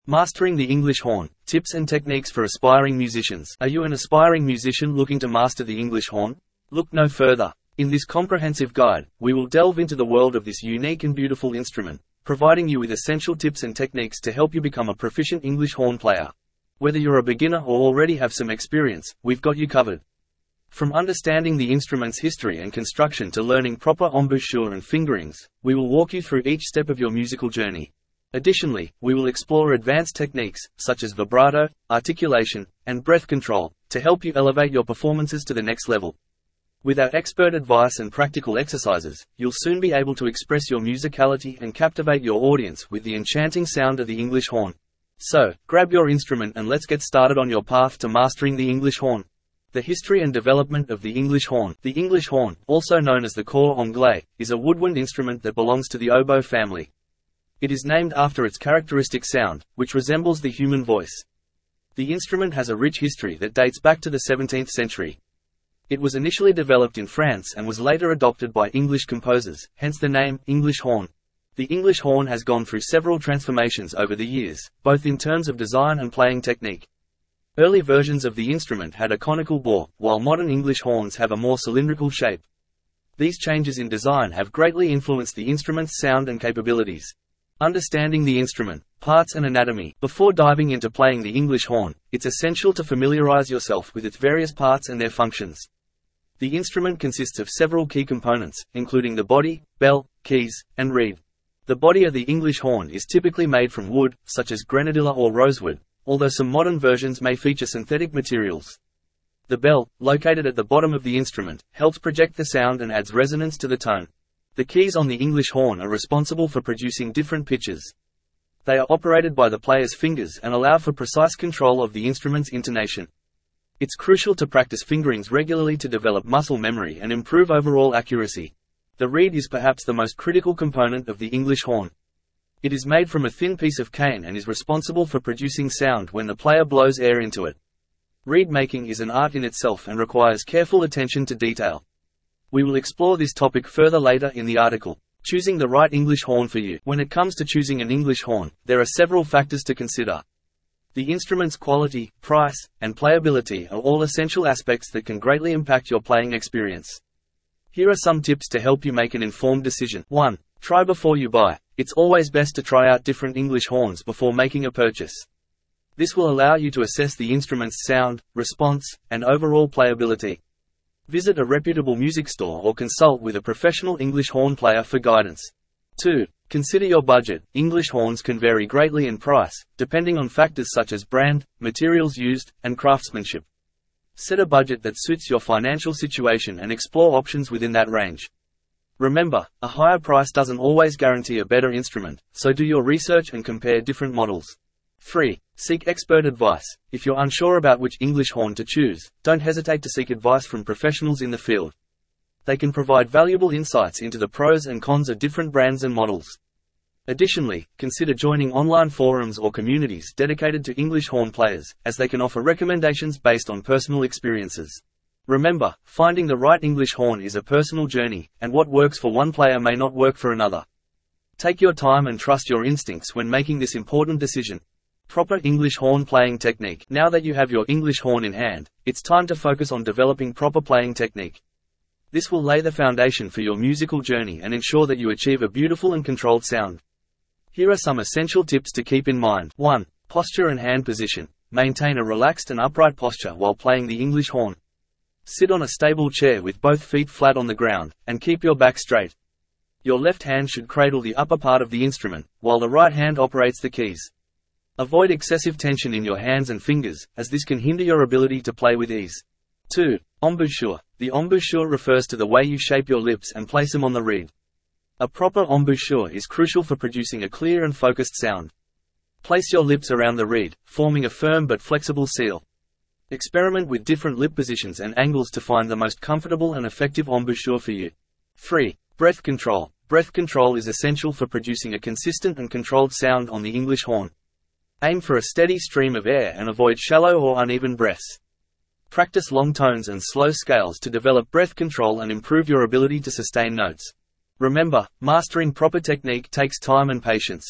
Mastering the English horn, tips and techniques for aspiring musicians. Are you an aspiring musician looking to master the English horn? Look no further. In this comprehensive guide, we will delve into the world of this unique and beautiful instrument, providing you with essential tips and techniques to help you become a proficient English horn player. Whether you're a beginner or already have some experience, we've got you covered. From understanding the instrument's history and construction to learning proper embouchure and fingerings, we will walk you through each step of your musical journey. Additionally, we will explore advanced techniques, such as vibrato, articulation, and breath control, to help you elevate your performances to the next level. With our expert advice and practical exercises, you'll soon be able to express your musicality and captivate your audience with the enchanting sound of the English horn. So, grab your instrument and let's get started on your path to mastering the English horn. The history and development of the English horn. The English horn, also known as the cor anglais, is a woodwind instrument that belongs to the oboe family. It is named after its characteristic sound, which resembles the human voice. The instrument has a rich history that dates back to the 17th century. It was initially developed in France and was later adopted by English composers, hence the name, English horn. The English horn has gone through several transformations over the years, both in terms of design and playing technique. Early versions of the instrument had a conical bore, while modern English horns have a more cylindrical shape. These changes in design have greatly influenced the instrument's sound and capabilities. Understanding the instrument, parts and anatomy. Before diving into playing the English horn, it's essential to familiarize yourself with its various parts and their functions. The instrument consists of several key components, including the body, bell, keys, and reed. The body of the English horn is typically made from wood, such as grenadilla or rosewood, although some modern versions may feature synthetic materials. The bell, located at the bottom of the instrument, helps project the sound and adds resonance to the tone. The keys on the English horn are responsible for producing different pitches. They are operated by the player's fingers and allow for precise control of the instrument's intonation. It's crucial to practice fingerings regularly to develop muscle memory and improve overall accuracy. The reed is perhaps the most critical component of the English horn. It is made from a thin piece of cane and is responsible for producing sound when the player blows air into it. Reed making is an art in itself and requires careful attention to detail. We will explore this topic further later in the article. Choosing the right English horn for you. When it comes to choosing an English horn, there are several factors to consider. The instrument's quality, price, and playability are all essential aspects that can greatly impact your playing experience. Here are some tips to help you make an informed decision. 1. Try before you buy. It's always best to try out different English horns before making a purchase. This will allow you to assess the instrument's sound, response, and overall playability. Visit a reputable music store or consult with a professional English horn player for guidance. 2. Consider your budget. English horns can vary greatly in price, depending on factors such as brand, materials used, and craftsmanship. Set a budget that suits your financial situation and explore options within that range. Remember, a higher price doesn't always guarantee a better instrument, so do your research and compare different models. 3. Seek expert advice. If you're unsure about which English horn to choose, don't hesitate to seek advice from professionals in the field. They can provide valuable insights into the pros and cons of different brands and models. Additionally, consider joining online forums or communities dedicated to English horn players, as they can offer recommendations based on personal experiences. Remember, finding the right English horn is a personal journey, and what works for one player may not work for another. Take your time and trust your instincts when making this important decision. Proper English horn playing technique. Now that you have your English horn in hand, it's time to focus on developing proper playing technique. This will lay the foundation for your musical journey and ensure that you achieve a beautiful and controlled sound. Here are some essential tips to keep in mind. 1. Posture and hand position. Maintain a relaxed and upright posture while playing the English horn. Sit on a stable chair with both feet flat on the ground, and keep your back straight. Your left hand should cradle the upper part of the instrument, while the right hand operates the keys. Avoid excessive tension in your hands and fingers, as this can hinder your ability to play with ease. 2. Embouchure. The embouchure refers to the way you shape your lips and place them on the reed. A proper embouchure is crucial for producing a clear and focused sound. Place your lips around the reed, forming a firm but flexible seal. Experiment with different lip positions and angles to find the most comfortable and effective embouchure for you. 3. Breath control. Breath control is essential for producing a consistent and controlled sound on the English horn. Aim for a steady stream of air and avoid shallow or uneven breaths. Practice long tones and slow scales to develop breath control and improve your ability to sustain notes. Remember, mastering proper technique takes time and patience.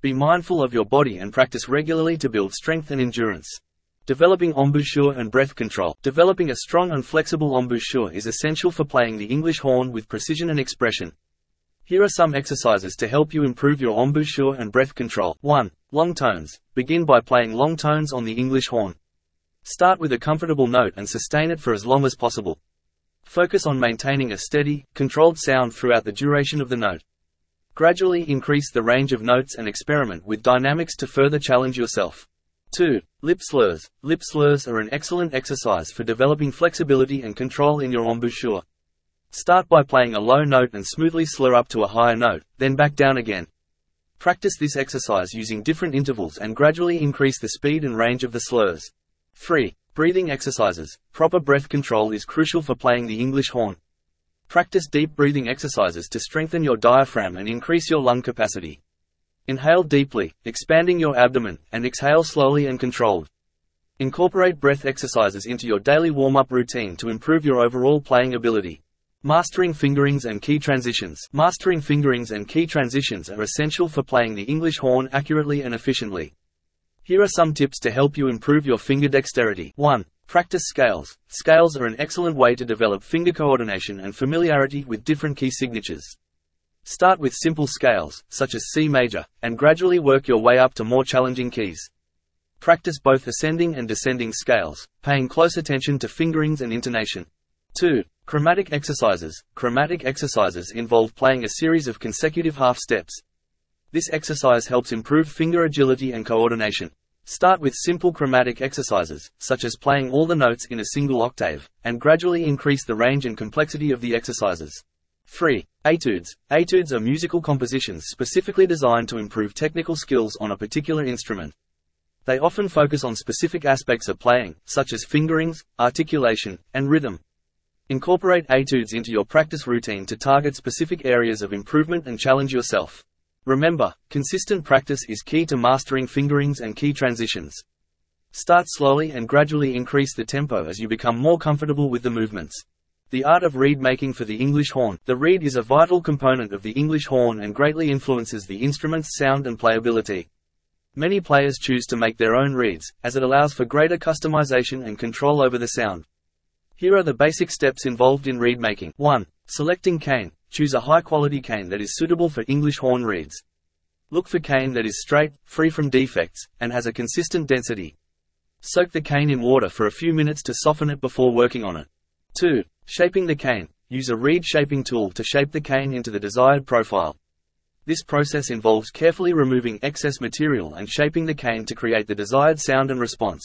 Be mindful of your body and practice regularly to build strength and endurance. Developing embouchure and breath control. Developing a strong and flexible embouchure is essential for playing the English horn with precision and expression. Here are some exercises to help you improve your embouchure and breath control. 1. Long tones. Begin by playing long tones on the English horn. Start with a comfortable note and sustain it for as long as possible. Focus on maintaining a steady, controlled sound throughout the duration of the note. Gradually increase the range of notes and experiment with dynamics to further challenge yourself. 2. Lip slurs. Lip slurs are an excellent exercise for developing flexibility and control in your embouchure. Start by playing a low note and smoothly slur up to a higher note, then back down again. Practice this exercise using different intervals and gradually increase the speed and range of the slurs. 3. Breathing exercises. Proper breath control is crucial for playing the English horn. Practice deep breathing exercises to strengthen your diaphragm and increase your lung capacity. Inhale deeply, expanding your abdomen, and exhale slowly and controlled. Incorporate breath exercises into your daily warm-up routine to improve your overall playing ability. Mastering fingerings and key transitions. Mastering fingerings and key transitions are essential for playing the English horn accurately and efficiently. Here are some tips to help you improve your finger dexterity. 1. Practice scales. Scales are an excellent way to develop finger coordination and familiarity with different key signatures. Start with simple scales, such as C major, and gradually work your way up to more challenging keys. Practice both ascending and descending scales, paying close attention to fingerings and intonation. 2. Chromatic exercises. Chromatic exercises involve playing a series of consecutive half steps. This exercise helps improve finger agility and coordination. Start with simple chromatic exercises, such as playing all the notes in a single octave, and gradually increase the range and complexity of the exercises. 3. Etudes. Etudes are musical compositions specifically designed to improve technical skills on a particular instrument. They often focus on specific aspects of playing, such as fingerings, articulation, and rhythm. Incorporate etudes into your practice routine to target specific areas of improvement and challenge yourself. Remember, consistent practice is key to mastering fingerings and key transitions. Start slowly and gradually increase the tempo as you become more comfortable with the movements. The art of reed making for the English horn. The reed is a vital component of the English horn and greatly influences the instrument's sound and playability. Many players choose to make their own reeds, as it allows for greater customization and control over the sound. Here are the basic steps involved in reed making. 1. Selecting cane. Choose a high-quality cane that is suitable for English horn reeds. Look for cane that is straight, free from defects, and has a consistent density. Soak the cane in water for a few minutes to soften it before working on it. 2. Shaping the cane. Use a reed shaping tool to shape the cane into the desired profile. This process involves carefully removing excess material and shaping the cane to create the desired sound and response.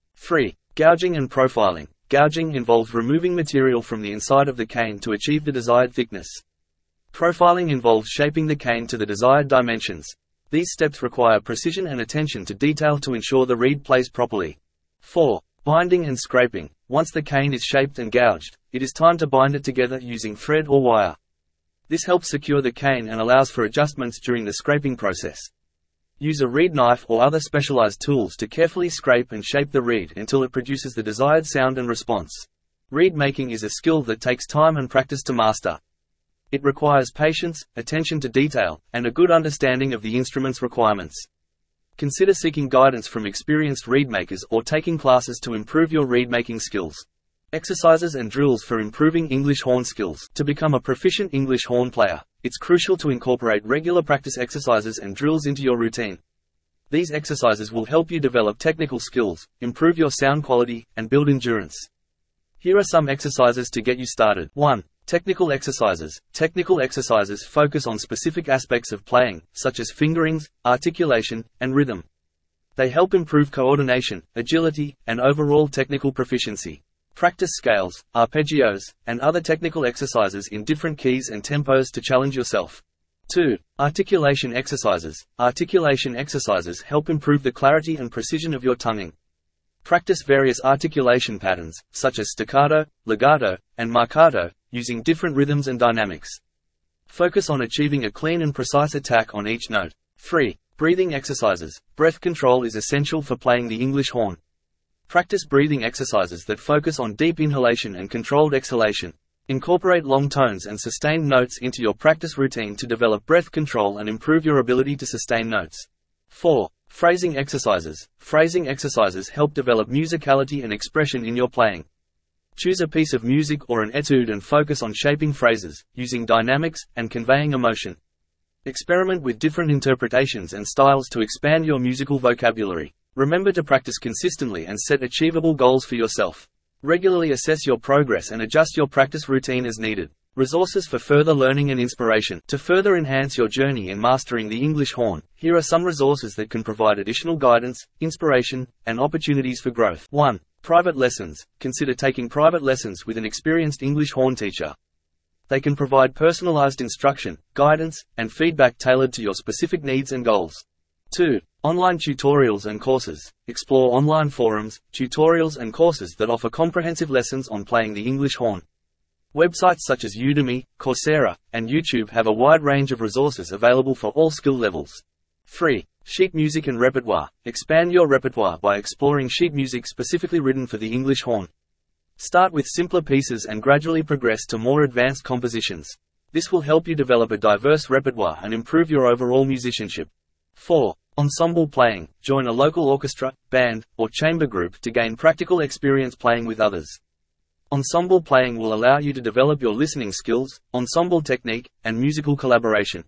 3. Gouging and profiling. Gouging involves removing material from the inside of the cane to achieve the desired thickness. Profiling involves shaping the cane to the desired dimensions. These steps require precision and attention to detail to ensure the reed plays properly. 4. Binding and scraping. Once the cane is shaped and gouged, it is time to bind it together using thread or wire. This helps secure the cane and allows for adjustments during the scraping process. Use a reed knife or other specialized tools to carefully scrape and shape the reed until it produces the desired sound and response. Reed making is a skill that takes time and practice to master. It requires patience, attention to detail, and a good understanding of the instrument's requirements. Consider seeking guidance from experienced reed makers or taking classes to improve your reed making skills. Exercises and drills for improving English horn skills. To become a proficient English horn player, it's crucial to incorporate regular practice exercises and drills into your routine. These exercises will help you develop technical skills, improve your sound quality, and build endurance. Here are some exercises to get you started. 1. Technical exercises. Technical exercises focus on specific aspects of playing, such as fingerings, articulation, and rhythm. They help improve coordination, agility, and overall technical proficiency. Practice scales, arpeggios, and other technical exercises in different keys and tempos to challenge yourself. 2. Articulation exercises. Articulation exercises help improve the clarity and precision of your tonguing. Practice various articulation patterns, such as staccato, legato, and marcato, using different rhythms and dynamics. Focus on achieving a clean and precise attack on each note. 3. Breathing exercises. Breath control is essential for playing the English horn. Practice breathing exercises that focus on deep inhalation and controlled exhalation. Incorporate long tones and sustained notes into your practice routine to develop breath control and improve your ability to sustain notes. 4. Phrasing exercises. Phrasing exercises help develop musicality and expression in your playing. Choose a piece of music or an etude and focus on shaping phrases, using dynamics, and conveying emotion. Experiment with different interpretations and styles to expand your musical vocabulary. Remember to practice consistently and set achievable goals for yourself. Regularly assess your progress and adjust your practice routine as needed. Resources for further learning and inspiration. To further enhance your journey in mastering the English horn, here are some resources that can provide additional guidance, inspiration, and opportunities for growth. 1. Private lessons. Consider taking private lessons with an experienced English horn teacher. They can provide personalized instruction, guidance, and feedback tailored to your specific needs and goals. 2. Online tutorials and courses. Explore online forums, tutorials and courses that offer comprehensive lessons on playing the English horn. Websites such as Udemy, Coursera, and YouTube have a wide range of resources available for all skill levels. 3. Sheet music and repertoire. Expand your repertoire by exploring sheet music specifically written for the English horn. Start with simpler pieces and gradually progress to more advanced compositions. This will help you develop a diverse repertoire and improve your overall musicianship. 4. Ensemble playing. Join a local orchestra, band, or chamber group to gain practical experience playing with others. Ensemble playing will allow you to develop your listening skills, ensemble technique, and musical collaboration.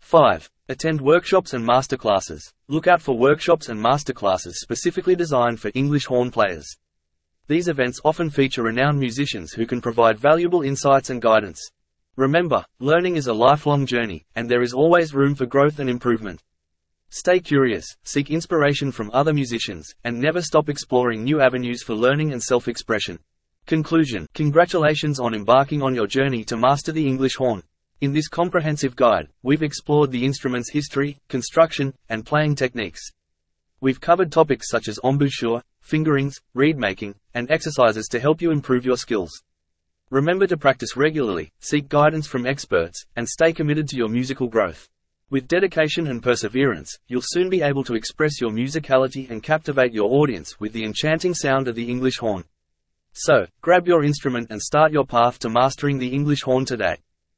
5. Attend workshops and masterclasses. Look out for workshops and masterclasses specifically designed for English horn players. These events often feature renowned musicians who can provide valuable insights and guidance. Remember, learning is a lifelong journey, and there is always room for growth and improvement. Stay curious, seek inspiration from other musicians, and never stop exploring new avenues for learning and self-expression. Conclusion. Congratulations on embarking on your journey to master the English horn. In this comprehensive guide, we've explored the instrument's history, construction, and playing techniques. We've covered topics such as embouchure, fingerings, reed making, and exercises to help you improve your skills. Remember to practice regularly, seek guidance from experts, and stay committed to your musical growth. With dedication and perseverance, you'll soon be able to express your musicality and captivate your audience with the enchanting sound of the English horn. So, grab your instrument and start your path to mastering the English horn today.